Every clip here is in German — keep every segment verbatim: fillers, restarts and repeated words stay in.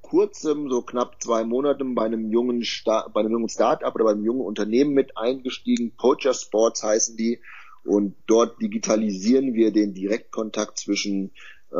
kurzem, so knapp zwei Monaten, bei einem jungen Start, bei einem jungen Start-up oder bei einem jungen Unternehmen mit eingestiegen. Poacher Sports heißen die. Und dort digitalisieren wir den Direktkontakt zwischen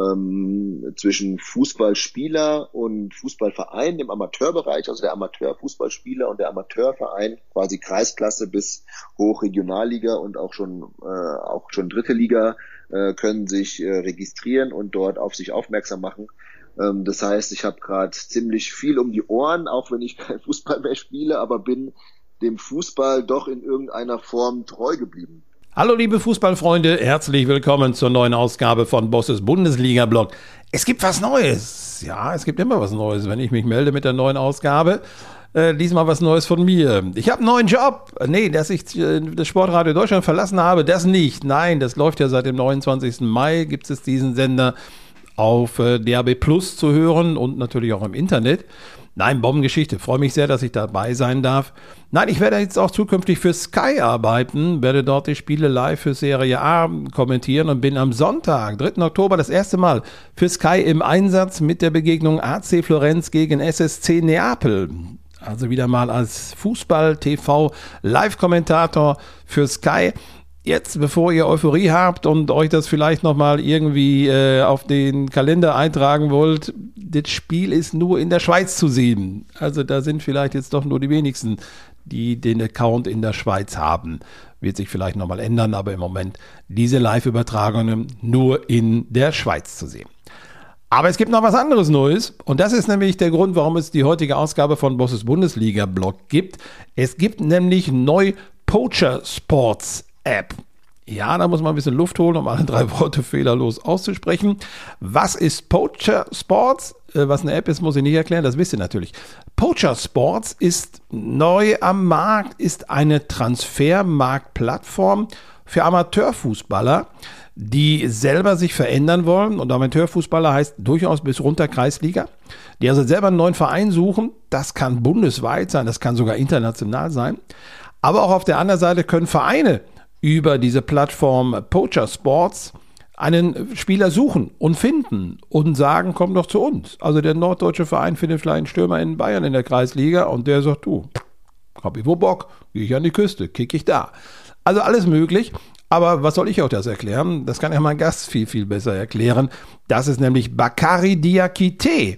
ähm, zwischen Fußballspieler und Fußballverein im Amateurbereich, also der Amateurfußballspieler und der Amateurverein, quasi Kreisklasse bis Hochregionalliga und auch schon äh, auch schon dritte Liga äh, können sich äh, registrieren und dort auf sich aufmerksam machen. Ähm, das heißt, ich habe gerade ziemlich viel um die Ohren, auch wenn ich kein Fußball mehr spiele, aber bin dem Fußball doch in irgendeiner Form treu geblieben. Hallo liebe Fußballfreunde, herzlich willkommen zur neuen Ausgabe von Bosses Bundesliga-Blog. Es gibt was Neues. Ja, es gibt immer was Neues, wenn ich mich melde mit der neuen Ausgabe. Äh, diesmal was Neues von mir. Ich habe einen neuen Job. Nee, dass ich äh, das Sportradio Deutschland verlassen habe, das nicht. Nein, das läuft ja seit dem neunundzwanzigsten Mai, gibt es diesen Sender auf äh, D A B Plus zu hören und natürlich auch im Internet. Nein, Bombengeschichte. Freue mich sehr, dass ich dabei sein darf. Nein, ich werde jetzt auch zukünftig für Sky arbeiten, werde dort die Spiele live für Serie A kommentieren und bin am Sonntag, dritten Oktober, das erste Mal für Sky im Einsatz mit der Begegnung A C Florenz gegen S S C Neapel. Also wieder mal als Fußball-T V-Live-Kommentator für Sky. Jetzt, bevor ihr Euphorie habt und euch das vielleicht nochmal irgendwie äh, auf den Kalender eintragen wollt, das Spiel ist nur in der Schweiz zu sehen. Also da sind vielleicht jetzt doch nur die wenigsten, die den Account in der Schweiz haben. Wird sich vielleicht nochmal ändern, aber im Moment diese Live-Übertragungen nur in der Schweiz zu sehen. Aber es gibt noch was anderes Neues und das ist nämlich der Grund, warum es die heutige Ausgabe von Bosses Bundesliga-Blog gibt. Es gibt nämlich neu Poacher Sports App. Ja, da muss man ein bisschen Luft holen, um alle drei Worte fehlerlos auszusprechen. Was ist Poacher Sports? Was eine App ist, muss ich nicht erklären, das wisst ihr natürlich. Poacher Sports ist neu am Markt, ist eine Transfermarktplattform für Amateurfußballer, die selber sich verändern wollen. Und Amateurfußballer heißt durchaus bis runter Kreisliga. Die also selber einen neuen Verein suchen. Das kann bundesweit sein, das kann sogar international sein. Aber auch auf der anderen Seite können Vereine über diese Plattform Poacher Sports einen Spieler suchen und finden und sagen, komm doch zu uns. Also der norddeutsche Verein findet vielleicht einen Stürmer in Bayern in der Kreisliga und der sagt, du, hab ich wohl Bock, gehe ich an die Küste, kick ich da. Also alles möglich, aber was soll ich auch das erklären? Das kann ja mein Gast viel, viel besser erklären. Das ist nämlich Bakary Diakité.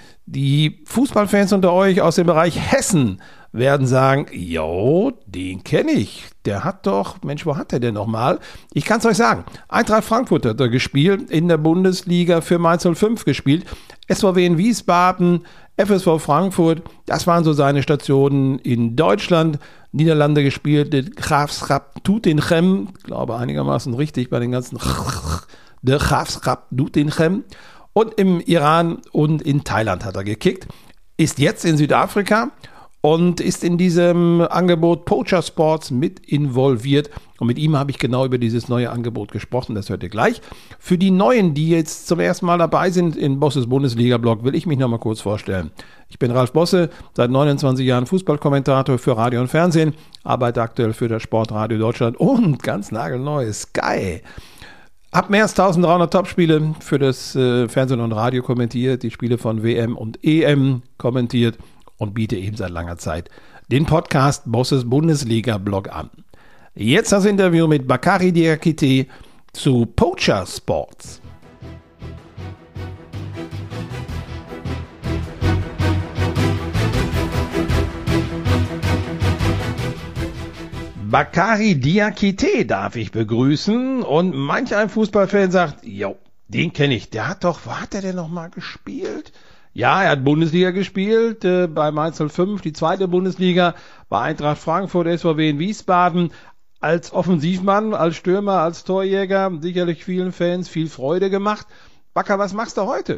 Die Fußballfans unter euch aus dem Bereich Hessen werden sagen, jo, den kenne ich. Der hat doch, Mensch, wo hat der denn nochmal? Ich kann es euch sagen, Eintracht Frankfurt hat er gespielt, in der Bundesliga für Mainz null fünf gespielt, S V W in Wiesbaden, F S V Frankfurt, das waren so seine Stationen in Deutschland, Niederlande gespielt, Graafschap Doetinchem, glaube einigermaßen richtig bei den ganzen der Graafschap Doetinchem, und im Iran und in Thailand hat er gekickt, ist jetzt in Südafrika und ist in diesem Angebot Poacher Sports mit involviert. Und mit ihm habe ich genau über dieses neue Angebot gesprochen. Das hört ihr gleich. Für die Neuen, die jetzt zum ersten Mal dabei sind in Bosses Bundesliga-Blog, will ich mich noch mal kurz vorstellen. Ich bin Ralf Bosse, seit neunundzwanzig Jahren Fußballkommentator für Radio und Fernsehen, arbeite aktuell für das Sportradio Deutschland und ganz nagelneu Sky. Hab mehr als dreizehnhundert Topspiele für das äh, Fernsehen und Radio kommentiert, die Spiele von W M und E M kommentiert und biete eben seit langer Zeit den Podcast Bosses Bundesliga-Blog an. Jetzt das Interview mit Bakary Diakité zu Poacher Sports. Bakary Diakité darf ich begrüßen und manch ein Fußballfan sagt, jo, den kenne ich, der hat doch, wo hat der denn nochmal gespielt? Ja, er hat Bundesliga gespielt, äh, bei Mainz null fünf, die zweite Bundesliga, bei Eintracht Frankfurt, S V W in Wiesbaden, als Offensivmann, als Stürmer, als Torjäger, sicherlich vielen Fans viel Freude gemacht. Bakker, was machst du heute?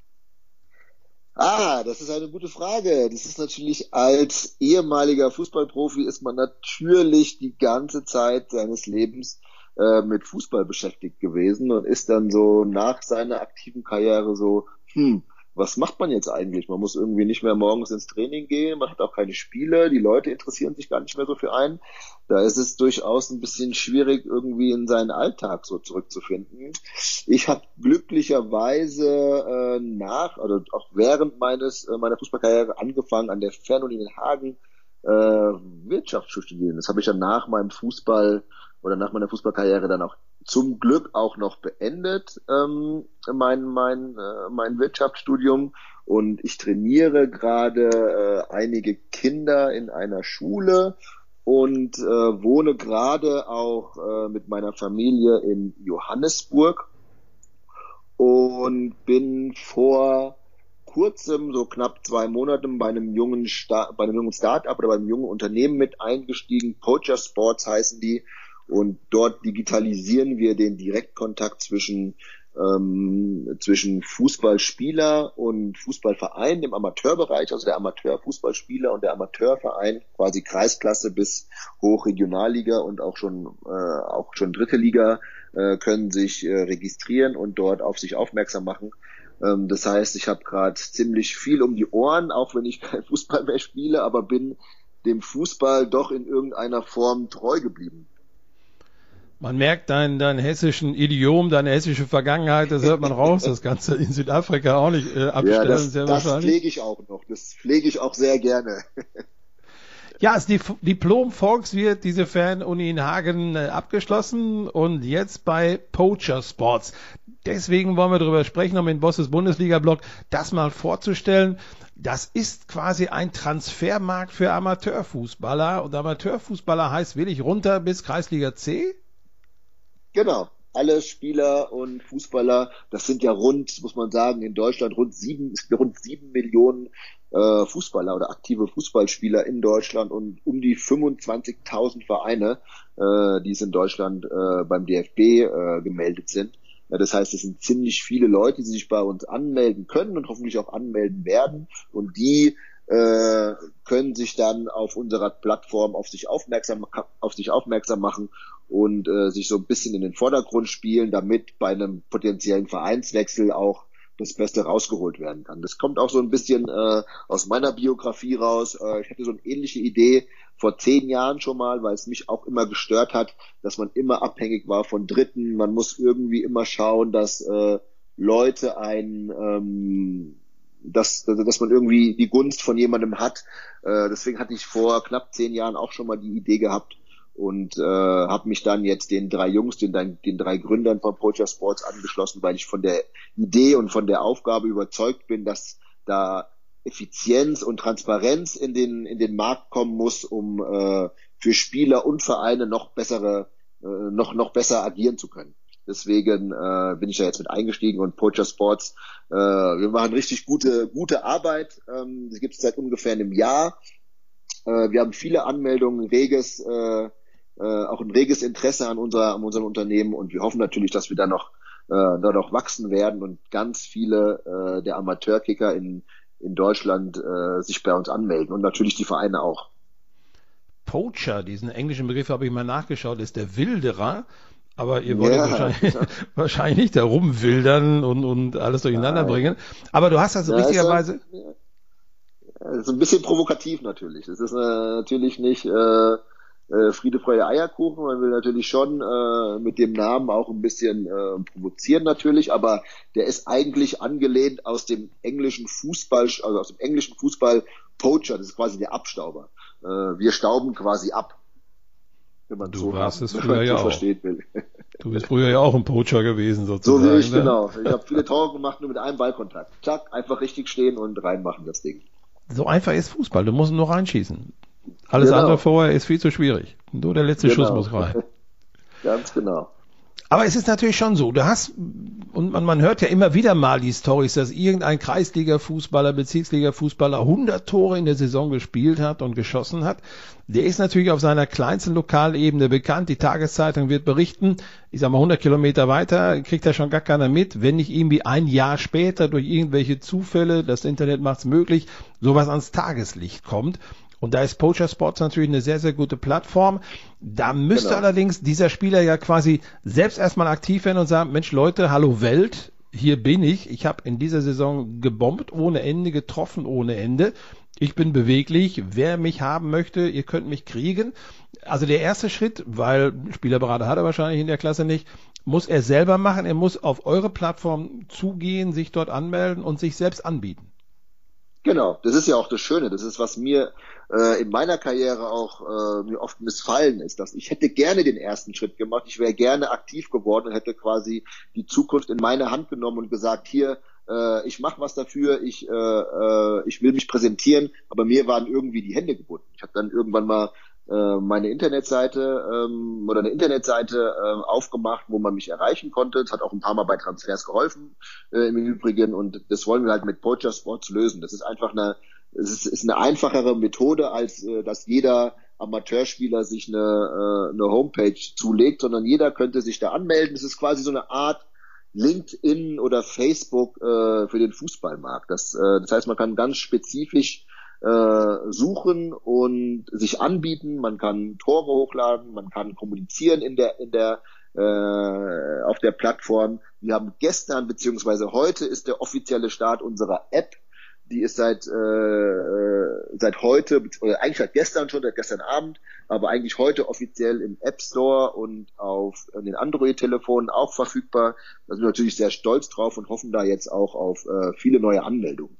Ah, das ist eine gute Frage. Das ist natürlich, als ehemaliger Fußballprofi ist man natürlich die ganze Zeit seines Lebens äh, mit Fußball beschäftigt gewesen und ist dann so nach seiner aktiven Karriere so, hm, was macht man jetzt eigentlich? Man muss irgendwie nicht mehr morgens ins Training gehen, man hat auch keine Spiele, die Leute interessieren sich gar nicht mehr so für einen. Da ist es durchaus ein bisschen schwierig, irgendwie in seinen Alltag so zurückzufinden. Ich habe glücklicherweise äh, nach, oder auch während meines äh, meiner Fußballkarriere angefangen, an der Fernuni in Hagen äh, Wirtschaft zu studieren. Das habe ich dann nach meinem Fußball oder nach meiner Fußballkarriere dann auch zum Glück auch noch beendet, ähm, mein mein äh, mein Wirtschaftsstudium, und ich trainiere gerade äh, einige Kinder in einer Schule und äh, wohne gerade auch äh, mit meiner Familie in Johannesburg und bin vor kurzem, so knapp zwei Monaten, bei einem jungen Sta- bei einem jungen Start-up oder bei einem jungen Unternehmen mit eingestiegen. Poacher Sports heißen die. Und dort digitalisieren wir den Direktkontakt zwischen ähm, zwischen Fußballspieler und Fußballverein im Amateurbereich, also der Amateurfußballspieler und der Amateurverein, quasi Kreisklasse bis Hochregionalliga und auch schon äh, auch schon dritte Liga, äh, können sich äh, registrieren und dort auf sich aufmerksam machen. Ähm, das heißt, ich habe gerade ziemlich viel um die Ohren, auch wenn ich kein Fußball mehr spiele, aber bin dem Fußball doch in irgendeiner Form treu geblieben. Man merkt deinen dein hessischen Idiom, deine hessische Vergangenheit, das hört man raus, das Ganze in Südafrika auch nicht äh, abstellen. Ja, das, sehr das wahrscheinlich. pflege ich auch noch, das pflege ich auch sehr gerne. Ja, ist die Diplom-Volkswirt, diese Fernuni in Hagen, äh, abgeschlossen und jetzt bei Poacher Sports. Deswegen wollen wir darüber sprechen, um in Bosses Bundesliga-Blog das mal vorzustellen. Das ist quasi ein Transfermarkt für Amateurfußballer, und Amateurfußballer heißt wirklich runter bis Kreisliga C? Genau, alle Spieler und Fußballer, das sind ja rund, muss man sagen, in Deutschland rund sieben, rund sieben Millionen äh, Fußballer oder aktive Fußballspieler in Deutschland und um die fünfundzwanzigtausend Vereine, äh, die es in Deutschland äh, beim D F B äh, gemeldet sind. Ja, das heißt, es sind ziemlich viele Leute, die sich bei uns anmelden können und hoffentlich auch anmelden werden, und die äh, können sich dann auf unserer Plattform auf sich aufmerksam auf sich aufmerksam machen und äh, sich so ein bisschen in den Vordergrund spielen, damit bei einem potenziellen Vereinswechsel auch das Beste rausgeholt werden kann. Das kommt auch so ein bisschen äh, aus meiner Biografie raus. Äh, ich hatte so eine ähnliche Idee vor zehn Jahren schon mal, weil es mich auch immer gestört hat, dass man immer abhängig war von Dritten. Man muss irgendwie immer schauen, dass äh, Leute ein ähm, dass, dass man irgendwie die Gunst von jemandem hat. Äh, deswegen hatte ich vor knapp zehn Jahren auch schon mal die Idee gehabt und äh, habe mich dann jetzt den drei Jungs, den, den drei Gründern von Poacher Sports angeschlossen, weil ich von der Idee und von der Aufgabe überzeugt bin, dass da Effizienz und Transparenz in den in den Markt kommen muss, um äh, für Spieler und Vereine noch bessere äh, noch noch besser agieren zu können. Deswegen äh, bin ich da jetzt mit eingestiegen, und Poacher Sports, äh, wir machen richtig gute gute Arbeit. Ähm, die gibt es seit ungefähr einem Jahr. Äh, wir haben viele Anmeldungen, reges äh, äh, auch ein reges Interesse an unserer an unserem Unternehmen, und wir hoffen natürlich, dass wir da noch äh, da noch wachsen werden und ganz viele äh, der Amateurkicker in in Deutschland äh, sich bei uns anmelden, und natürlich die Vereine auch. Poacher, diesen englischen Begriff habe ich mal nachgeschaut, ist der Wilderer. Aber ihr wollt ja, wahrscheinlich, ja. wahrscheinlich nicht da rumwildern und, und alles durcheinander Nein. bringen. Aber du hast also ja, richtigerweise... Das ist ein bisschen provokativ natürlich. Es ist äh, natürlich nicht äh, äh, Friede, Freude, Eierkuchen. Man will natürlich schon äh, mit dem Namen auch ein bisschen äh, provozieren natürlich, aber der ist eigentlich angelehnt aus dem englischen Fußball, also aus dem englischen Fußball Poacher. Das ist quasi der Abstauber. Äh, wir stauben quasi ab. Wenn man du so warst es früher ja auch. Will. Du bist früher ja auch ein Poacher gewesen sozusagen. So wie ich, ne? Genau. Ich habe viele Tore gemacht, nur mit einem Ballkontakt. Zack, einfach richtig stehen und reinmachen das Ding. So einfach ist Fußball, du musst nur reinschießen. Alles genau. andere vorher ist viel zu schwierig. Nur der letzte genau. Schuss muss rein. Ganz genau. Aber es ist natürlich schon so, du hast, und man, man hört ja immer wieder mal die Storys, dass irgendein Kreisliga-Fußballer, Bezirksliga-Fußballer hundert Tore in der Saison gespielt hat und geschossen hat. Der ist natürlich auf seiner kleinsten Lokalebene bekannt. Die Tageszeitung wird berichten, ich sag mal hundert Kilometer weiter, kriegt da schon gar keiner mit, wenn nicht irgendwie ein Jahr später durch irgendwelche Zufälle, das Internet macht's möglich, sowas ans Tageslicht kommt. Und da ist Poacher Sports natürlich eine sehr, sehr gute Plattform. Da müsste genau. allerdings dieser Spieler ja quasi selbst erstmal aktiv werden und sagen, Mensch Leute, hallo Welt, hier bin ich. Ich habe in dieser Saison gebombt ohne Ende, getroffen ohne Ende. Ich bin beweglich. Wer mich haben möchte, ihr könnt mich kriegen. Also der erste Schritt, weil Spielerberater hat er wahrscheinlich in der Klasse nicht, muss er selber machen. Er muss auf eure Plattform zugehen, sich dort anmelden und sich selbst anbieten. Genau, das ist ja auch das Schöne. Das ist, was mir äh, in meiner Karriere auch äh, mir oft missfallen ist, dass ich hätte gerne den ersten Schritt gemacht. Ich wäre gerne aktiv geworden und hätte quasi die Zukunft in meine Hand genommen und gesagt, hier, äh, ich mache was dafür, ich äh, äh, ich will mich präsentieren, aber mir waren irgendwie die Hände gebunden. Ich habe dann irgendwann mal äh, meine Internetseite ähm, oder eine Internetseite äh, aufgemacht, wo man mich erreichen konnte. Das hat auch ein paar Mal bei Transfers geholfen äh, im Übrigen, und das wollen wir halt mit Poacher Sports lösen. Das ist einfach eine es ist, ist eine einfachere Methode, als äh, dass jeder Amateurspieler sich eine, äh, eine Homepage zulegt, sondern jeder könnte sich da anmelden. Es ist quasi so eine Art LinkedIn oder Facebook äh, für den Fußballmarkt. Das, äh, das heißt, man kann ganz spezifisch äh, suchen und sich anbieten. Man kann Tore hochladen, man kann kommunizieren in der in der äh, auf der Plattform. Wir haben gestern beziehungsweise heute ist der offizielle Start unserer App. Die ist seit äh, seit heute, oder eigentlich seit gestern schon, seit gestern Abend, aber eigentlich heute offiziell im App Store und auf den Android-Telefonen auch verfügbar. Da sind wir natürlich sehr stolz drauf und hoffen da jetzt auch auf äh, viele neue Anmeldungen.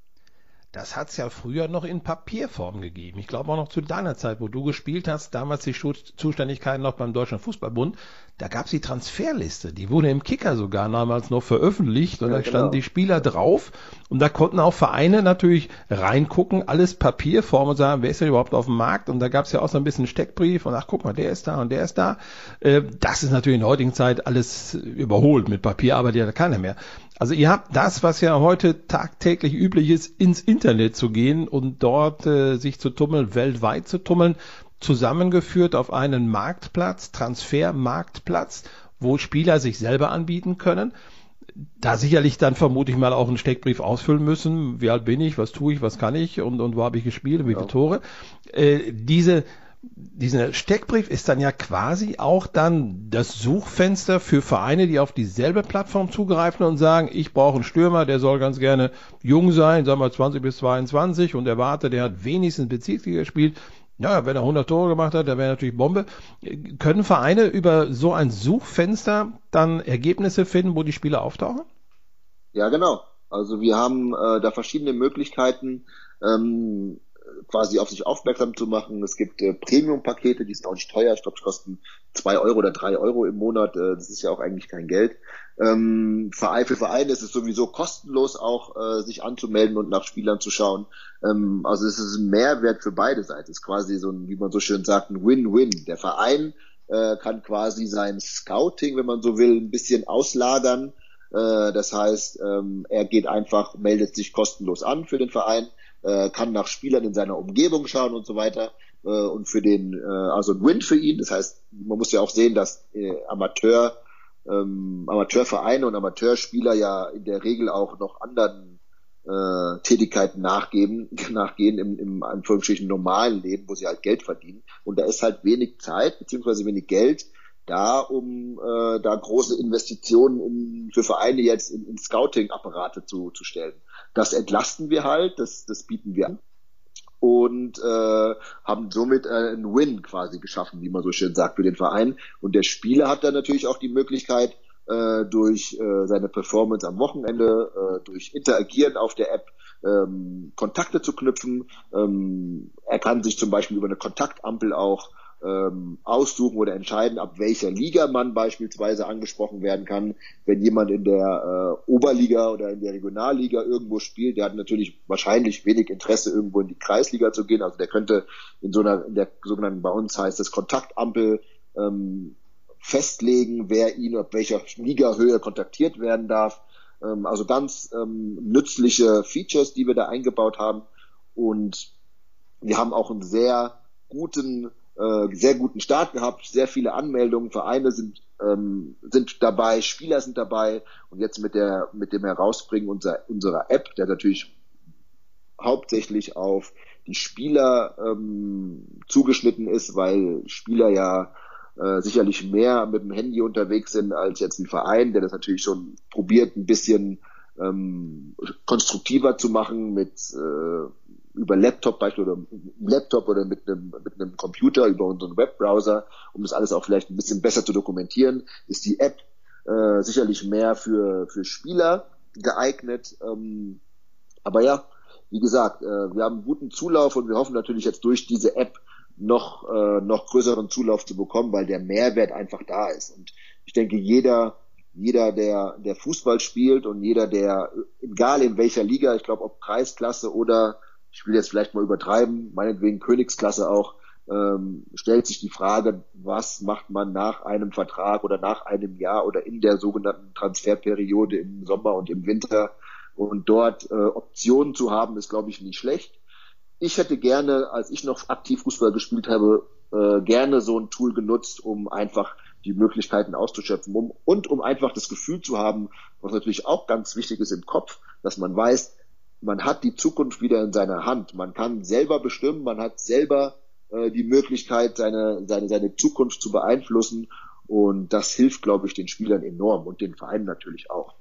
Das hat es ja früher noch in Papierform gegeben. Ich glaube auch noch zu deiner Zeit, wo du gespielt hast, damals die Zuständigkeiten noch beim Deutschen Fußballbund, da gab es die Transferliste. Die wurde im Kicker sogar damals noch veröffentlicht und ja, da standen genau die Spieler drauf und da konnten auch Vereine natürlich reingucken, alles Papierform und sagen, wer ist denn überhaupt auf dem Markt? Und da gab es ja auch so ein bisschen Steckbrief und ach, guck mal, der ist da und der ist da. Das ist natürlich in der heutigen Zeit alles überholt. Mit Papier arbeitet ja keiner mehr. Also ihr habt das, was ja heute tagtäglich üblich ist, ins Internet zu gehen und dort äh, sich zu tummeln, weltweit zu tummeln, zusammengeführt auf einen Marktplatz, Transfermarktplatz, wo Spieler sich selber anbieten können. Da sicherlich dann vermute ich mal auch einen Steckbrief ausfüllen müssen. Wie alt bin ich, was tue ich, was kann ich und, und wo habe ich gespielt und wie viele Tore. Äh, diese Dieser Steckbrief ist dann ja quasi auch dann das Suchfenster für Vereine, die auf dieselbe Plattform zugreifen und sagen, ich brauche einen Stürmer, der soll ganz gerne jung sein, sagen wir zwanzig bis zweiundzwanzig und erwarte, der hat wenigstens Bezirksliga gespielt. Ja, wenn er hundert Tore gemacht hat, dann wäre natürlich Bombe. Können Vereine über so ein Suchfenster dann Ergebnisse finden, wo die Spieler auftauchen? Ja, genau. Also wir haben äh, da verschiedene Möglichkeiten, ähm, quasi auf sich aufmerksam zu machen. Es gibt äh, Premium-Pakete, die sind auch nicht teuer. Ich glaube, die kosten zwei Euro oder drei Euro im Monat. Äh, das ist ja auch eigentlich kein Geld. Ähm, für, für Vereine ist es sowieso kostenlos auch, äh, sich anzumelden und nach Spielern zu schauen. Ähm, also es ist ein Mehrwert für beide Seiten. Es ist quasi so ein, wie man so schön sagt, ein Win-Win. Der Verein äh, kann quasi sein Scouting, wenn man so will, ein bisschen auslagern. Äh, das heißt, ähm, er geht einfach, meldet sich kostenlos an für den Verein, kann nach Spielern in seiner Umgebung schauen und so weiter, und für den, also ein Win für ihn. Das heißt, man muss ja auch sehen, dass Amateur, ähm, Amateurvereine und Amateurspieler ja in der Regel auch noch anderen äh, Tätigkeiten nachgeben, nachgehen im, im Anführungsstrichen normalen Leben, wo sie halt Geld verdienen. Und da ist halt wenig Zeit beziehungsweise wenig Geld da, um äh, da große Investitionen in, für Vereine jetzt in, in Scouting-Apparate zu, zu stellen. Das entlasten wir halt, das, das bieten wir an und äh, haben somit äh, einen Win quasi geschaffen, wie man so schön sagt, für den Verein. Und der Spieler hat dann natürlich auch die Möglichkeit, äh, durch äh, seine Performance am Wochenende, äh, durch Interagieren auf der App, ähm, Kontakte zu knüpfen. Ähm, er kann sich zum Beispiel über eine Kontaktampel auch ähm, aussuchen oder entscheiden, ab welcher Liga man beispielsweise angesprochen werden kann. Wenn jemand in der äh, Oberliga oder in der Regionalliga irgendwo spielt, der hat natürlich wahrscheinlich wenig Interesse, irgendwo in die Kreisliga zu gehen. Also der könnte in so einer, in der sogenannten, bei uns heißt es Kontaktampel, ähm, festlegen, wer ihn ab welcher Ligahöhe kontaktiert werden darf. Ähm, also ganz ähm, nützliche Features, die wir da eingebaut haben. Und wir haben auch einen sehr guten sehr guten Start gehabt, sehr viele Anmeldungen, Vereine sind ähm, sind dabei, Spieler sind dabei, und jetzt mit der mit dem Herausbringen unserer unserer App, der natürlich hauptsächlich auf die Spieler ähm, zugeschnitten ist, weil Spieler ja äh, sicherlich mehr mit dem Handy unterwegs sind als jetzt ein Verein, der das natürlich schon probiert, ein bisschen ähm, konstruktiver zu machen mit äh, über Laptop beispielsweise oder Laptop oder mit einem mit einem Computer über unseren Webbrowser, um das alles auch vielleicht ein bisschen besser zu dokumentieren, ist die App äh, sicherlich mehr für für Spieler geeignet. Ähm, aber ja, wie gesagt, äh, wir haben einen guten Zulauf und wir hoffen natürlich jetzt durch diese App noch äh, noch größeren Zulauf zu bekommen, weil der Mehrwert einfach da ist. Und ich denke, jeder jeder der der Fußball spielt und jeder der, egal in welcher Liga, ich glaube ob Kreisklasse oder, ich will jetzt vielleicht mal übertreiben, meinetwegen Königsklasse auch, ähm, stellt sich die Frage, was macht man nach einem Vertrag oder nach einem Jahr oder in der sogenannten Transferperiode im Sommer und im Winter, und dort äh, Optionen zu haben, ist, glaube ich, nicht schlecht. Ich hätte gerne, als ich noch aktiv Fußball gespielt habe, äh, gerne so ein Tool genutzt, um einfach die Möglichkeiten auszuschöpfen um, und um einfach das Gefühl zu haben, was natürlich auch ganz wichtig ist im Kopf, dass man weiß, man hat die Zukunft wieder in seiner Hand. Man kann selber bestimmen, man hat selber äh, die Möglichkeit, seine, seine, seine Zukunft zu beeinflussen, und das hilft, glaube ich, den Spielern enorm und den Vereinen natürlich auch.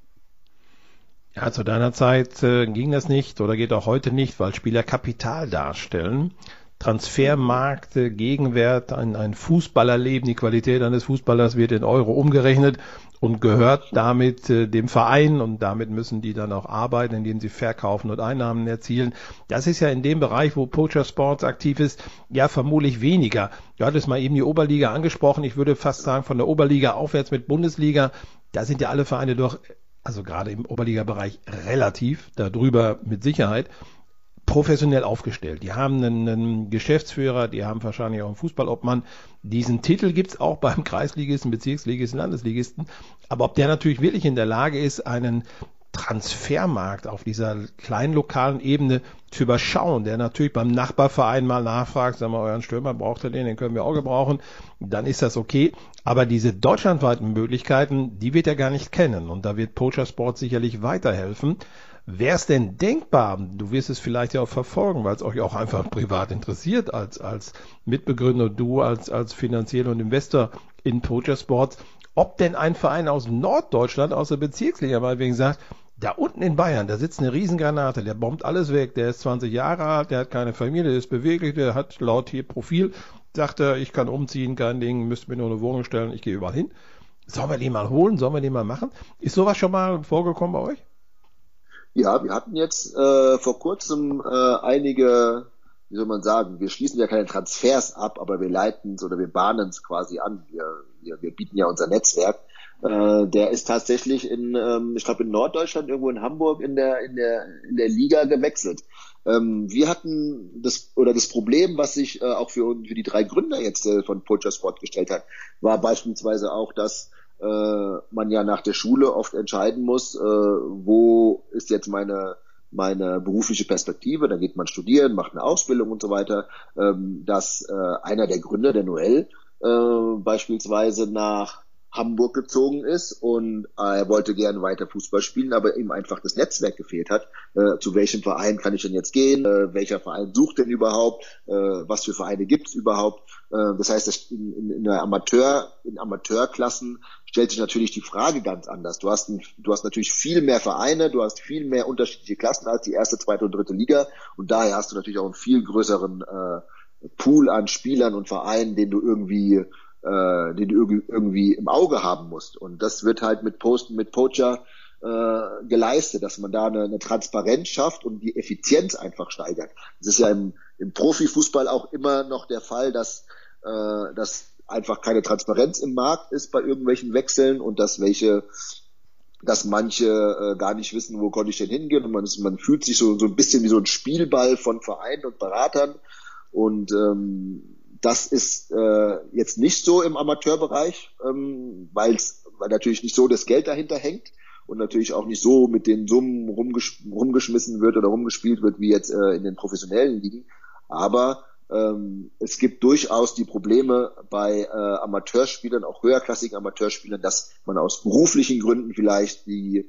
Ja, zu deiner Zeit äh, ging das nicht oder geht auch heute nicht, weil Spieler Kapital darstellen. Transfermarkt, äh, Gegenwert, ein, ein Fußballerleben, die Qualität eines Fußballers wird in Euro umgerechnet und gehört damit äh, dem Verein, und damit müssen die dann auch arbeiten, indem sie verkaufen und Einnahmen erzielen. Das ist ja in dem Bereich, wo Poacher Sports aktiv ist, ja vermutlich weniger. Du hattest mal eben die Oberliga angesprochen. Ich würde fast sagen, von der Oberliga aufwärts mit Bundesliga, da sind ja alle Vereine doch, also gerade im Oberliga-Bereich relativ, darüber mit Sicherheit, professionell aufgestellt. Die haben einen, einen Geschäftsführer, die haben wahrscheinlich auch einen Fußballobmann. Diesen Titel gibt's auch beim Kreisligisten, Bezirksligisten, Landesligisten. Aber ob der natürlich wirklich in der Lage ist, einen Transfermarkt auf dieser kleinen lokalen Ebene zu überschauen, der natürlich beim Nachbarverein mal nachfragt, sag mal, euren Stürmer braucht ihr den, den können wir auch gebrauchen, dann ist das okay. Aber diese deutschlandweiten Möglichkeiten, die wird er gar nicht kennen, und da wird Poacher Sport sicherlich weiterhelfen. Wäre es denn denkbar, du wirst es vielleicht ja auch verfolgen, weil es euch auch einfach privat interessiert, als als Mitbegründer, du als als Finanzieller und Investor in Poacher Sports, ob denn ein Verein aus Norddeutschland, aus der Bezirksliga, mal wegen sagt, da unten in Bayern, da sitzt eine Riesengranate, der bombt alles weg, der ist zwanzig Jahre alt, der hat keine Familie, der ist beweglich, der hat laut hier Profil, sagt er, ich kann umziehen, kein Ding, müsst mir nur eine Wohnung stellen, ich gehe überall hin. Sollen wir den mal holen, sollen wir den mal machen? Ist sowas schon mal vorgekommen bei euch? Ja, wir hatten jetzt äh, vor kurzem äh, einige, wie soll man sagen, wir schließen ja keine Transfers ab, aber wir leiten es oder wir bahnen es quasi an. Wir, wir, wir bieten ja unser Netzwerk. Äh, der ist tatsächlich in, ähm, ich glaube in Norddeutschland, irgendwo in Hamburg in der in der in der Liga gewechselt. Ähm, wir hatten das oder das Problem, was sich äh, auch für für die drei Gründer jetzt äh, von Poacher Sport gestellt hat, war beispielsweise auch, dass äh, man ja nach der Schule oft entscheiden muss, äh, wo ist jetzt meine meine berufliche Perspektive, da geht man studieren, macht eine Ausbildung und so weiter, ähm, dass äh, einer der Gründer, der Noel, äh, beispielsweise nach Hamburg gezogen ist und äh, er wollte gerne weiter Fußball spielen, aber ihm einfach das Netzwerk gefehlt hat. Äh, zu welchem Verein kann ich denn jetzt gehen? Äh, welcher Verein sucht denn überhaupt? Äh, was für Vereine gibt es überhaupt? Äh, das heißt, in, in, in der Amateur, in Amateurklassen stellt sich natürlich die Frage ganz anders. Du hast, ein, du hast natürlich viel mehr Vereine, du hast viel mehr unterschiedliche Klassen als die erste, zweite und dritte Liga, und daher hast du natürlich auch einen viel größeren äh, Pool an Spielern und Vereinen, den du irgendwie äh, den du irgendwie im Auge haben musst. Und das wird halt mit Posten, mit Poacher äh, geleistet, dass man da eine, eine Transparenz schafft und die Effizienz einfach steigert. Das ist ja im, im Profifußball auch immer noch der Fall, dass, äh, dass einfach keine Transparenz im Markt ist bei irgendwelchen Wechseln und dass welche dass manche äh, gar nicht wissen, wo konnte ich denn hingehen, und man, ist, man fühlt sich so, so ein bisschen wie so ein Spielball von Vereinen und Beratern, und ähm, das ist äh, jetzt nicht so im Amateurbereich, ähm, weil's, weil natürlich nicht so das Geld dahinter hängt und natürlich auch nicht so mit den Summen rumgesch- rumgeschmissen wird oder rumgespielt wird wie jetzt äh, in den professionellen Ligen. Aber ähm, es gibt durchaus die Probleme bei äh, Amateurspielern, auch höherklassigen Amateurspielern, dass man aus beruflichen Gründen vielleicht die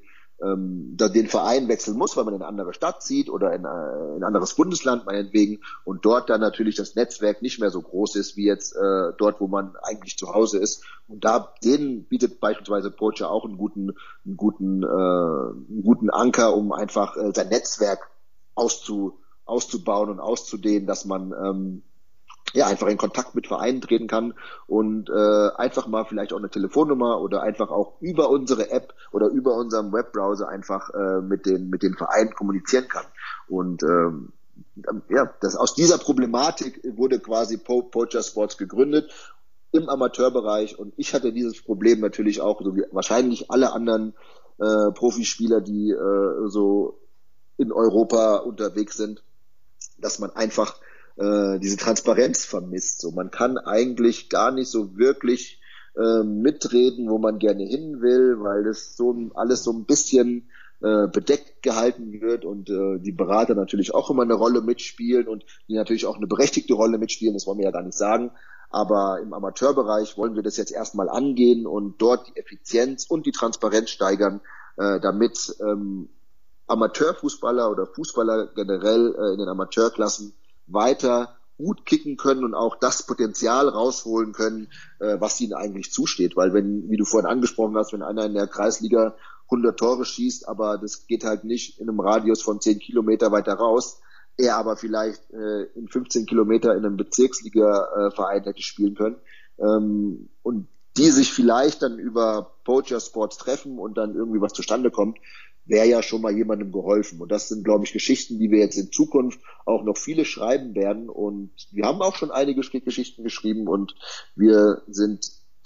ähm, da den Verein wechseln muss, weil man in eine andere Stadt zieht oder in, äh, in ein anderes Bundesland meinetwegen und dort dann natürlich das Netzwerk nicht mehr so groß ist wie jetzt äh, dort, wo man eigentlich zu Hause ist. Und da denen bietet beispielsweise Poacher auch einen guten, einen guten, äh, einen guten Anker, um einfach äh, sein Netzwerk auszu, auszubauen und auszudehnen, dass man ähm, ja einfach in Kontakt mit Vereinen treten kann und äh, einfach mal vielleicht auch eine Telefonnummer oder einfach auch über unsere App oder über unseren Webbrowser einfach äh, mit den mit den Vereinen kommunizieren kann. Und ähm, ja, das aus dieser Problematik wurde quasi po- Poacher Sports gegründet im Amateurbereich und ich hatte dieses Problem natürlich auch, so wie wahrscheinlich alle anderen äh, Profispieler, die äh, so in Europa unterwegs sind, dass man einfach äh, diese Transparenz vermisst. So, man kann eigentlich gar nicht so wirklich äh, mitreden, wo man gerne hin will, weil das so alles so ein bisschen äh, bedeckt gehalten wird und äh, die Berater natürlich auch immer eine Rolle mitspielen und die natürlich auch eine berechtigte Rolle mitspielen, das wollen wir ja gar nicht sagen. Aber im Amateurbereich wollen wir das jetzt erstmal angehen und dort die Effizienz und die Transparenz steigern, äh, damit ähm, Amateurfußballer oder Fußballer generell äh, in den Amateurklassen weiter gut kicken können und auch das Potenzial rausholen können, äh, was ihnen eigentlich zusteht. Weil wenn, wie du vorhin angesprochen hast, wenn einer in der Kreisliga hundert Tore schießt, aber das geht halt nicht in einem Radius von zehn Kilometer weiter raus, er aber vielleicht äh, in fünfzehn Kilometer in einem Bezirksliga-Verein hätte spielen können ähm, und die sich vielleicht dann über Poacher Sports treffen und dann irgendwie was zustande kommt, wäre ja schon mal jemandem geholfen. Und das sind, glaube ich, Geschichten, die wir jetzt in Zukunft auch noch viele schreiben werden. Und wir haben auch schon einige Geschichten geschrieben und wir sind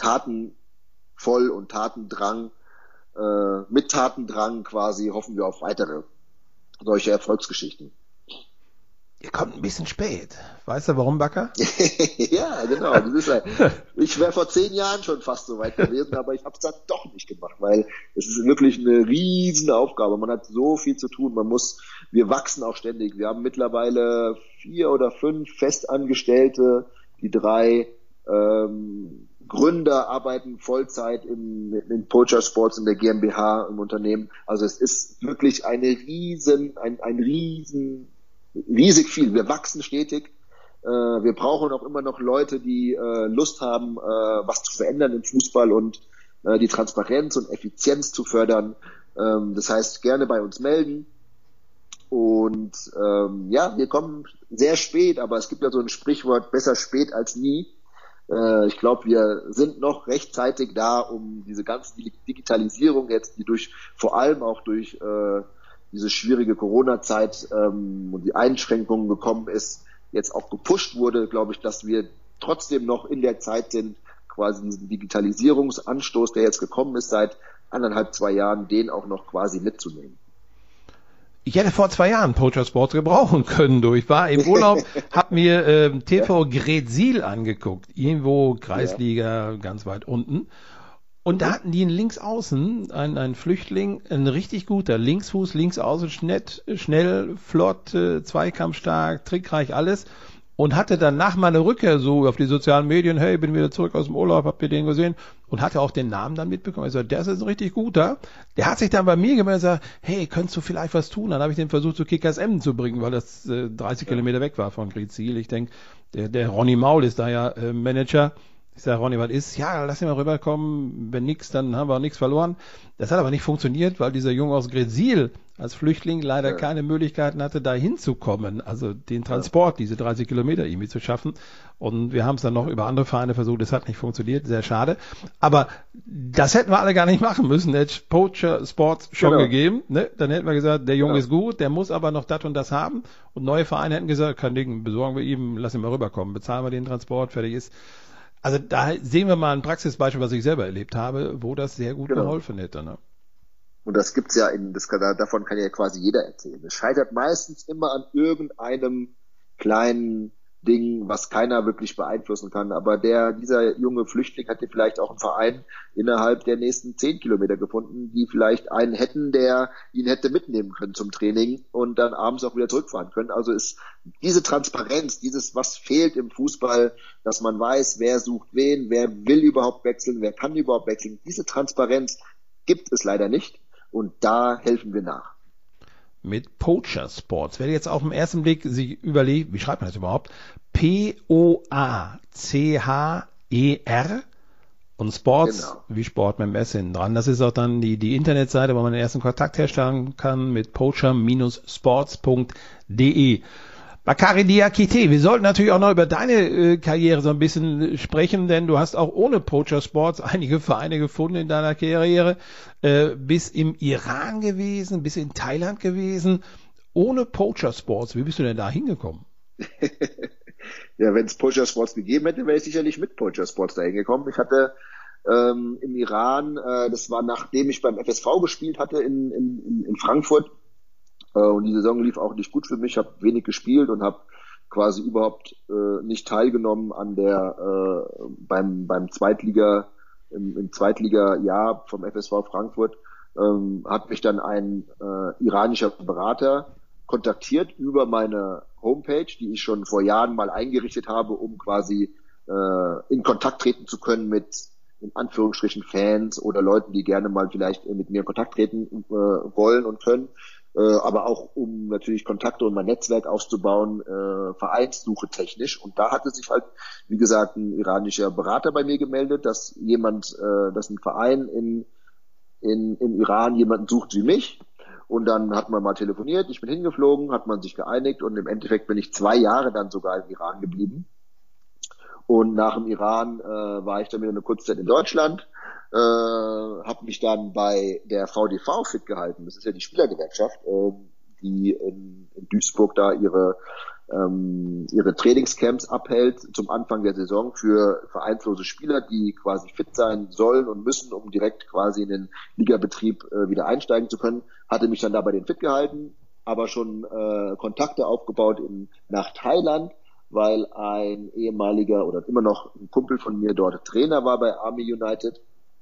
tatenvoll und Tatendrang, äh, mit Tatendrang quasi hoffen wir auf weitere solche Erfolgsgeschichten. Ihr kommt ein bisschen spät. Weißt du warum, Backer? Ja, genau. Das ist halt, ich wäre vor zehn Jahren schon fast so weit gewesen, aber ich habe es dann doch nicht gemacht, weil es ist wirklich eine riesen Aufgabe. Man hat so viel zu tun. Man muss, wir wachsen auch ständig. Wir haben mittlerweile vier oder fünf Festangestellte, die drei ähm, Gründer arbeiten Vollzeit im, in Poacher Sports in der GmbH im Unternehmen. Also es ist wirklich eine riesen, ein, ein riesen riesig viel. Wir wachsen stetig. Äh, wir brauchen auch immer noch Leute, die äh, Lust haben, äh, was zu verändern im Fußball und äh, die Transparenz und Effizienz zu fördern. Ähm, das heißt, gerne bei uns melden. Und ähm, ja, wir kommen sehr spät, aber es gibt ja so ein Sprichwort, besser spät als nie. Äh, ich glaube, wir sind noch rechtzeitig da, um diese ganze Digitalisierung jetzt, die durch vor allem auch durch äh, diese schwierige Corona-Zeit ähm, und die Einschränkungen gekommen ist, jetzt auch gepusht wurde, glaube ich, dass wir trotzdem noch in der Zeit sind, quasi diesen Digitalisierungsanstoß, der jetzt gekommen ist seit anderthalb, zwei Jahren, den auch noch quasi mitzunehmen. Ich hätte vor zwei Jahren Poacher Sports gebrauchen können. Du. Ich war im Urlaub, hab mir äh, T V Gretzil angeguckt, irgendwo Kreisliga, ja. Ganz weit unten. Und da hatten die einen Linksaußen, einen, einen Flüchtling, ein richtig guter Linksfuß, Linksaußen, schnell, schnell, flott, äh, zweikampfstark, trickreich, alles. Und hatte dann nach meiner Rückkehr so auf die sozialen Medien, hey, bin wieder zurück aus dem Urlaub, habt ihr den gesehen? Und hatte auch den Namen dann mitbekommen. Ich so, der ist ein richtig guter. Der hat sich dann bei mir gemeldet und gesagt, hey, könntest du vielleicht was tun? Dann habe ich den versucht, zu Kickers Emden zu bringen, weil das äh, dreißig ja. Kilometer weg war von Gretzil. Ich denke, der, der Ronny Maul ist da ja äh, Manager. Ich sage, Ronny, was ist? Ja, lass ihn mal rüberkommen. Wenn nix, dann haben wir auch nichts verloren. Das hat aber nicht funktioniert, weil dieser Junge aus Gretzil als Flüchtling leider ja. keine Möglichkeiten hatte, da hinzukommen. Also den Transport, ja. diese dreißig Kilometer irgendwie zu schaffen. Und wir haben es dann noch über andere Vereine versucht. Das hat nicht funktioniert. Sehr schade. Aber das hätten wir alle gar nicht machen müssen. Hätte Poacher Sports schon genau. gegeben. Ne? Dann hätten wir gesagt, der Junge ja. ist gut, der muss aber noch das und das haben. Und neue Vereine hätten gesagt, kein Ding, besorgen wir ihm, lass ihn mal rüberkommen. Bezahlen wir den Transport, fertig ist. Also da sehen wir mal ein Praxisbeispiel, was ich selber erlebt habe, wo das sehr gut genau. geholfen hätte. Ne? Und das gibt's ja in, das kann, davon kann ja quasi jeder erzählen. Es scheitert meistens immer an irgendeinem kleinen Ding, was keiner wirklich beeinflussen kann. Aber der, dieser junge Flüchtling hatte vielleicht auch einen Verein innerhalb der nächsten zehn Kilometer gefunden, die vielleicht einen hätten, der ihn hätte mitnehmen können zum Training und dann abends auch wieder zurückfahren können. Also ist diese Transparenz, dieses, was fehlt im Fußball, dass man weiß, wer sucht wen, wer will überhaupt wechseln, wer kann überhaupt wechseln. Diese Transparenz gibt es leider nicht. und da helfen wir nach. Mit Poacher Sports. Wer jetzt auf den ersten Blick sich überlegt, wie schreibt man das überhaupt? P O A C H E R und Sports, genau. Wie Sport mit dem S hinten dran. Das ist auch dann die, die Internetseite, wo man den ersten Kontakt herstellen kann mit poacher Sports punkt de. Bakary Diakité, wir sollten natürlich auch noch über deine äh, Karriere so ein bisschen sprechen, denn du hast auch ohne Poacher Sports einige Vereine gefunden in deiner Karriere. Äh, bis im Iran gewesen, bis in Thailand gewesen. Ohne Poacher Sports, wie bist du denn da hingekommen? Ja, wenn es Poacher Sports gegeben hätte, wäre ich sicherlich mit Poacher Sports da hingekommen. Ich hatte ähm, im Iran, äh, das war nachdem ich beim F S V gespielt hatte in, in, in Frankfurt, und die Saison lief auch nicht gut für mich, habe wenig gespielt und habe quasi überhaupt äh, nicht teilgenommen an der äh, beim beim Zweitliga im, im Zweitliga-Jahr vom F S V Frankfurt. Ähm, hat mich dann ein äh, iranischer Berater kontaktiert über meine Homepage, die ich schon vor Jahren mal eingerichtet habe, um quasi äh, in Kontakt treten zu können mit in Anführungsstrichen Fans oder Leuten, die gerne mal vielleicht mit mir in Kontakt treten äh, wollen und können. Aber auch um natürlich Kontakte und mein Netzwerk aufzubauen, äh, Vereinssuche technisch. Und da hatte sich halt, wie gesagt, ein iranischer Berater bei mir gemeldet, dass jemand, äh, dass ein Verein in, in, im Iran jemanden sucht wie mich. Und dann hat man mal telefoniert, ich bin hingeflogen, hat man sich geeinigt und im Endeffekt bin ich zwei Jahre dann sogar im Iran geblieben. Und nach dem Iran äh, war ich dann wieder eine kurze Zeit in Deutschland. Äh, habe mich dann bei der V D V fit gehalten. Das ist ja die Spielergewerkschaft, äh, die in, in Duisburg da ihre ähm, ihre Trainingscamps abhält zum Anfang der Saison für vereinslose Spieler, die quasi fit sein sollen und müssen, um direkt quasi in den Ligabetrieb äh, wieder einsteigen zu können. Hatte mich dann da bei denen fit gehalten, aber schon äh, Kontakte aufgebaut in, nach Thailand, weil ein ehemaliger oder immer noch ein Kumpel von mir dort Trainer war bei Army United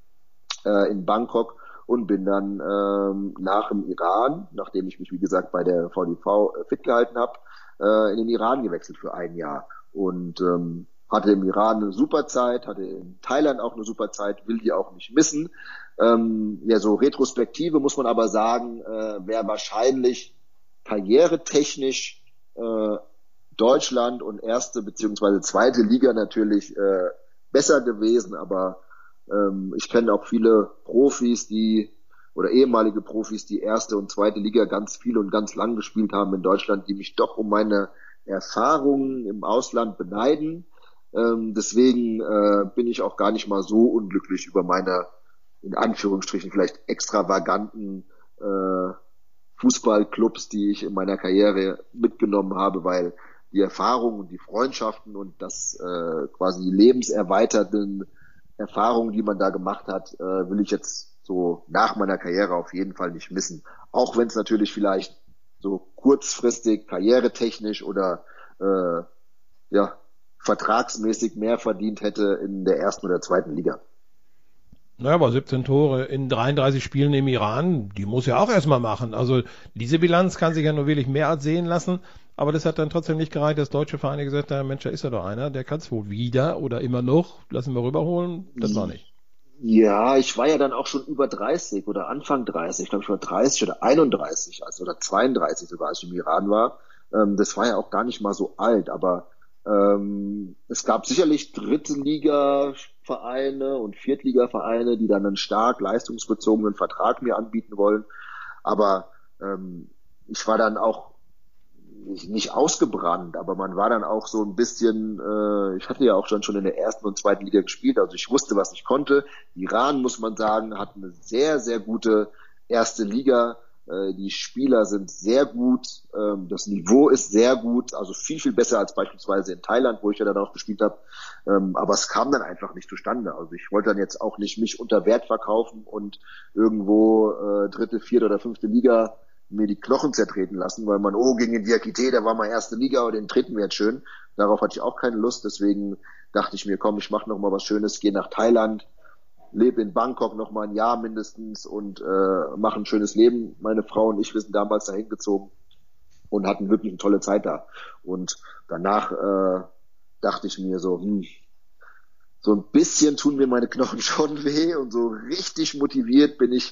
in Bangkok und bin dann ähm, nach dem Iran, nachdem ich mich wie gesagt bei der V D V fit gehalten habe, äh, in den Iran gewechselt für ein Jahr und ähm, hatte im Iran eine super Zeit, hatte in Thailand auch eine super Zeit, will die auch nicht missen. Ähm, ja, so Retrospektive muss man aber sagen, äh, wäre wahrscheinlich karrieretechnisch äh, Deutschland und erste beziehungsweise zweite Liga natürlich äh, besser gewesen, aber ich kenne auch viele Profis, die oder ehemalige Profis, die erste und zweite Liga ganz viel und ganz lang gespielt haben in Deutschland, die mich doch um meine Erfahrungen im Ausland beneiden. Ähm, deswegen äh, bin ich auch gar nicht mal so unglücklich über meine, in Anführungsstrichen, vielleicht extravaganten äh, Fußballclubs, die ich in meiner Karriere mitgenommen habe, weil die Erfahrungen und die Freundschaften und das äh, quasi lebenserweiternden Erfahrungen, die man da gemacht hat, äh, will ich jetzt so nach meiner Karriere auf jeden Fall nicht missen. Auch wenn es natürlich vielleicht so kurzfristig, karrieretechnisch oder äh, ja vertragsmäßig mehr verdient hätte in der ersten oder zweiten Liga. Naja, aber siebzehn Tore in dreiunddreißig Spielen im Iran, die muss ja auch erstmal machen. Also diese Bilanz kann sich ja nur wirklich mehr als sehen lassen. Aber das hat dann trotzdem nicht gereicht, dass deutsche Vereine gesagt haben, Mensch, da ist ja doch einer, der kann es wohl wieder oder immer noch, lassen wir rüberholen. Das war nicht. Ja, ich war ja dann auch schon über dreißig oder Anfang dreißig, ich glaube ich war dreißig oder einunddreißig, also oder zweiunddreißig sogar, als ich im Iran war. Ähm, das war ja auch gar nicht mal so alt, aber ähm, es gab sicherlich Drittliga-Vereine und Viertliga-Vereine, die dann einen stark leistungsbezogenen Vertrag mir anbieten wollen. Aber ähm, ich war dann auch nicht ausgebrannt, aber man war dann auch so ein bisschen, äh, ich hatte ja auch schon schon in der ersten und zweiten Liga gespielt, also ich wusste, was ich konnte. Iran, muss man sagen, hat eine sehr, sehr gute erste Liga. Äh, die Spieler sind sehr gut, ähm, das Niveau ist sehr gut, also viel, viel besser als beispielsweise in Thailand, wo ich ja dann auch gespielt habe. Ähm, aber es kam dann einfach nicht zustande. Also ich wollte dann jetzt auch nicht mich unter Wert verkaufen und irgendwo äh, dritte, vierte oder fünfte Liga mir die Knochen zertreten lassen, weil man, oh, gegen den Diakité, der war mal erste Liga und den treten wir jetzt schön. Darauf hatte ich auch keine Lust, deswegen dachte ich mir, komm, ich mache noch mal was Schönes, gehe nach Thailand, lebe in Bangkok noch mal ein Jahr mindestens und äh, mache ein schönes Leben. Meine Frau und ich, wir sind damals dahin gezogen und hatten wirklich eine tolle Zeit da. Und danach äh, dachte ich mir so, hm, so ein bisschen tun mir meine Knochen schon weh und so richtig motiviert bin ich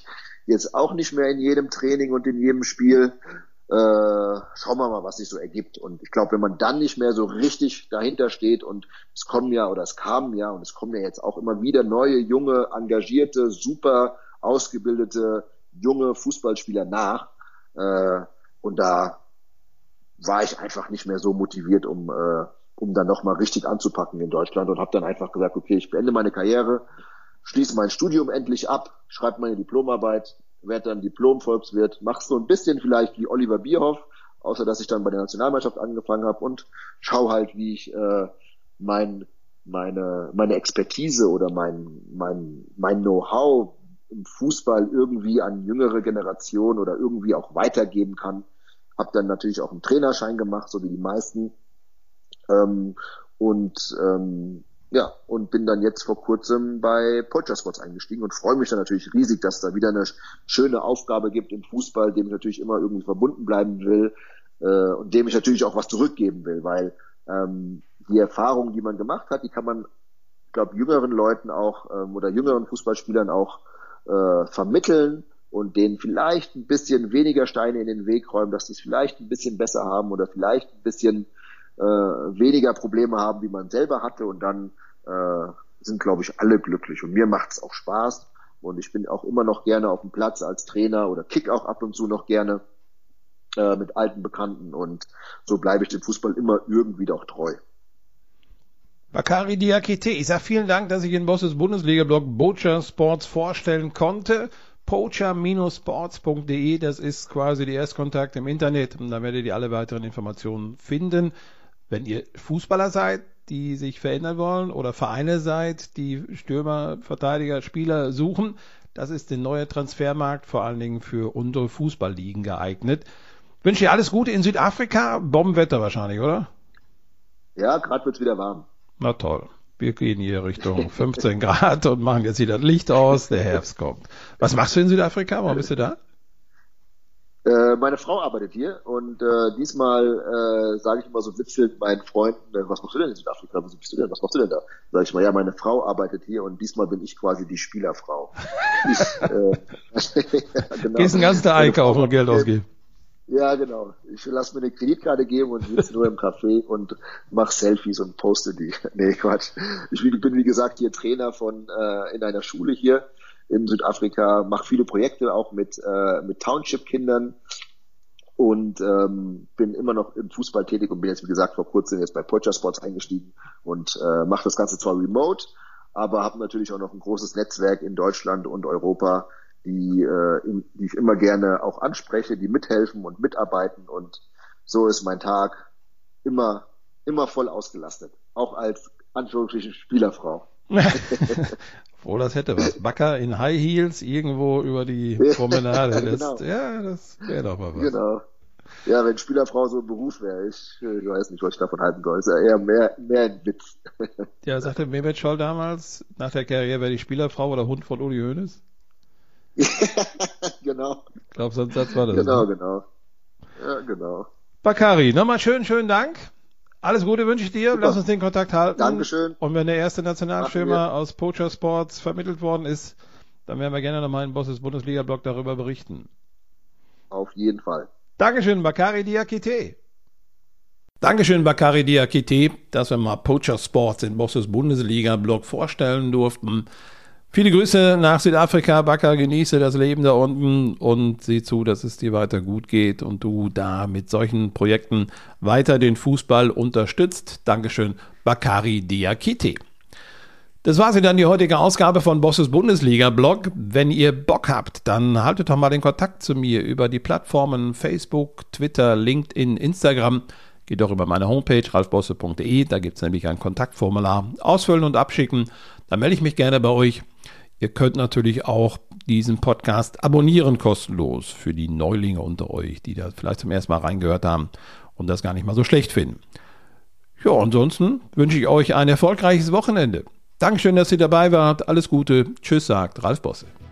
jetzt auch nicht mehr in jedem Training und in jedem Spiel. Äh, schauen wir mal, was sich so ergibt. Und ich glaube, wenn man dann nicht mehr so richtig dahinter steht und es kommen ja oder es kamen ja und es kommen ja jetzt auch immer wieder neue, junge, engagierte, super ausgebildete, junge Fußballspieler nach. Äh, und da war ich einfach nicht mehr so motiviert, um äh, um dann nochmal richtig anzupacken in Deutschland und habe dann einfach gesagt, okay, ich beende meine Karriere, schließe mein Studium endlich ab, schreibe meine Diplomarbeit, werde dann Diplom-Volkswirt, mach so ein bisschen vielleicht wie Oliver Bierhoff, außer dass ich dann bei der Nationalmannschaft angefangen habe und schau halt, wie ich äh, mein meine meine Expertise oder mein mein mein Know-how im Fußball irgendwie an jüngere Generation oder irgendwie auch weitergeben kann. Hab dann natürlich auch einen Trainerschein gemacht, so wie die meisten. Ähm, und ähm, ja, und bin dann jetzt vor kurzem bei Poacher Sports eingestiegen und freue mich dann natürlich riesig, dass es da wieder eine schöne Aufgabe gibt im Fußball, dem ich natürlich immer irgendwie verbunden bleiben will äh, und dem ich natürlich auch was zurückgeben will, weil ähm, die Erfahrungen, die man gemacht hat, die kann man, ich glaube, jüngeren Leuten auch ähm, oder jüngeren Fußballspielern auch äh, vermitteln und denen vielleicht ein bisschen weniger Steine in den Weg räumen, dass sie es vielleicht ein bisschen besser haben oder vielleicht ein bisschen äh, weniger Probleme haben, wie man selber hatte und dann äh, sind, glaube ich, alle glücklich und mir macht es auch Spaß und ich bin auch immer noch gerne auf dem Platz als Trainer oder kick auch ab und zu noch gerne äh, mit alten Bekannten und so bleibe ich dem Fußball immer irgendwie doch treu. Bakary Diakité, ich sage vielen Dank, dass ich in Bosses Bundesliga-Blog Poacher Sports vorstellen konnte. poacher Sports punkt de, das ist quasi der Erstkontakt im Internet und da werdet ihr alle weiteren Informationen finden. Wenn ihr Fußballer seid, die sich verändern wollen oder Vereine seid, die Stürmer, Verteidiger, Spieler suchen, das ist der neue Transfermarkt, vor allen Dingen für unsere Fußballligen geeignet. Ich wünsche dir alles Gute in Südafrika, Bombenwetter wahrscheinlich, oder? Ja, gerade wird's wieder warm. Na toll. Wir gehen hier Richtung fünfzehn Grad und machen jetzt wieder das Licht aus, der Herbst kommt. Was machst du in Südafrika? Warum bist du da? Äh, meine Frau arbeitet hier und äh, diesmal äh, sage ich immer so witzelnd meinen Freunden, äh, was machst du denn in Südafrika? Wieso bist du denn? Was machst du denn da? Sag ich mal, ja, meine Frau arbeitet hier und diesmal bin ich quasi die Spielerfrau. Ich, äh, ja, genau. Gehst den ganzen Tag einkaufen und Geld ausgeben. Ja, genau. Ich lasse mir eine Kreditkarte geben und sitze nur im Café und mache Selfies und poste die. Nee, Quatsch. Ich bin, wie gesagt, hier Trainer von äh, in einer Schule hier in Südafrika, mache viele Projekte auch mit äh, mit Township-Kindern und ähm, bin immer noch im Fußball tätig und bin jetzt, wie gesagt, vor kurzem jetzt bei Poacher Sports eingestiegen und äh, mache das Ganze zwar remote, aber habe natürlich auch noch ein großes Netzwerk in Deutschland und Europa, die, äh, in, die ich immer gerne auch anspreche, die mithelfen und mitarbeiten und so ist mein Tag immer immer voll ausgelastet, auch als Anführungsstrichen Spielerfrau. Obwohl, das hätte was. Backer in High Heels irgendwo über die Promenade. Das, genau. Ja, das wäre doch mal was. Genau. Ja, wenn Spielerfrau so ein Beruf wäre, ich, ich weiß nicht, was ich davon halten soll. Ist ja eher mehr, mehr ein Witz. Ja, sagte Mehmet Scholl damals, nach der Karriere wäre die Spielerfrau oder Hund von Uli Hoeneß? Genau. Ich glaube, so ein Satz war das. Genau, ne? genau. Ja, genau. Bakary, nochmal schön, schönen Dank. Alles Gute wünsche ich dir. Super. Lass uns den Kontakt halten. Dankeschön. Und wenn der erste Nationalstürmer aus Poacher Sports vermittelt worden ist, dann werden wir gerne nochmal in Bosses Bundesliga-Blog darüber berichten. Auf jeden Fall. Dankeschön, Bakary Diakité. Dankeschön, Bakary Diakité, dass wir mal Poacher Sports in Bosses Bundesliga-Blog vorstellen durften. Viele Grüße nach Südafrika, Bakker, genieße das Leben da unten und sieh zu, dass es dir weiter gut geht und du da mit solchen Projekten weiter den Fußball unterstützt. Dankeschön, Bakary Diakité. Das war sie dann, die heutige Ausgabe von Bosses Bundesliga-Blog. Wenn ihr Bock habt, dann haltet doch mal den Kontakt zu mir über die Plattformen Facebook, Twitter, LinkedIn, Instagram. Geht doch über meine Homepage ralf bosse punkt de, da gibt es nämlich ein Kontaktformular. Ausfüllen und abschicken, dann melde ich mich gerne bei euch. Ihr könnt natürlich auch diesen Podcast abonnieren, kostenlos, für die Neulinge unter euch, die da vielleicht zum ersten Mal reingehört haben und das gar nicht mal so schlecht finden. Ja, ansonsten wünsche ich euch ein erfolgreiches Wochenende. Dankeschön, dass ihr dabei wart. Alles Gute. Tschüss, sagt Ralf Bosse.